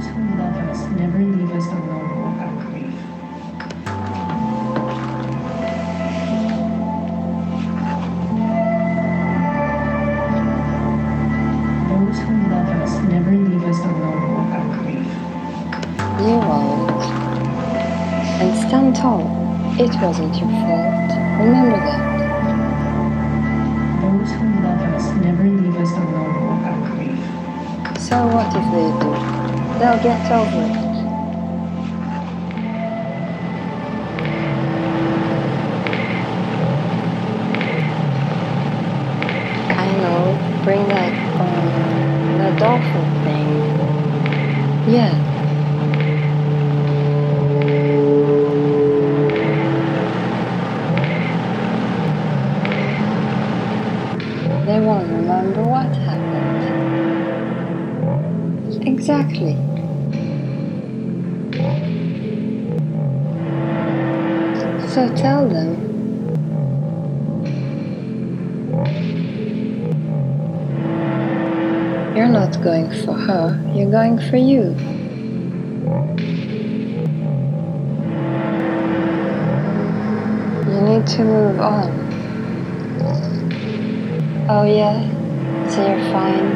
Those who love us never leave us alone or our grief. Those who love us never leave us alone or our grief. You won't. And stand tall. It wasn't your fault. Remember that. Those who love us never leave us alone or our grief. So what if they do? They'll get over it. I know, bring that awful thing. Yeah. They won't remember what happened. Exactly. So tell them. You're not going for her, you're going for you. You need to move on. Oh yeah? So you're fine?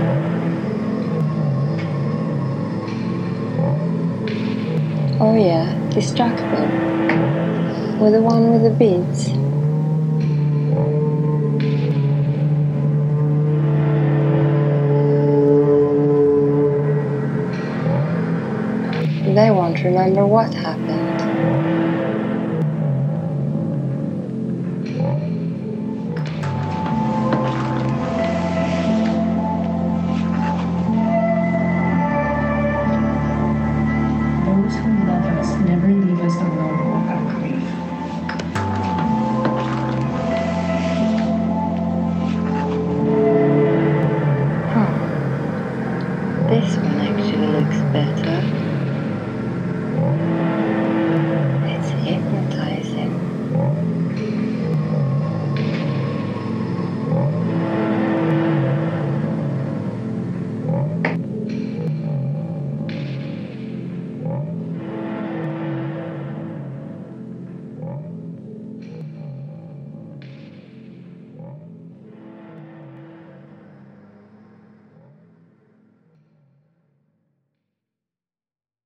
Oh yeah, distract them. With the one with the beads. They won't remember what happened.